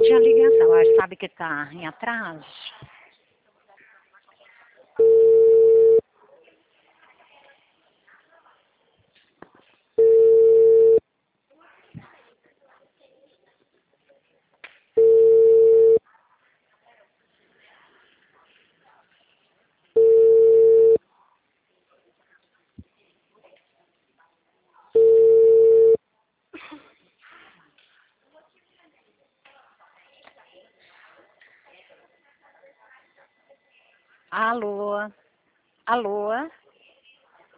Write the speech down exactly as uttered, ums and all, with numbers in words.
atende a ligação. Ah, sabe que está em atraso? Alô? Alô?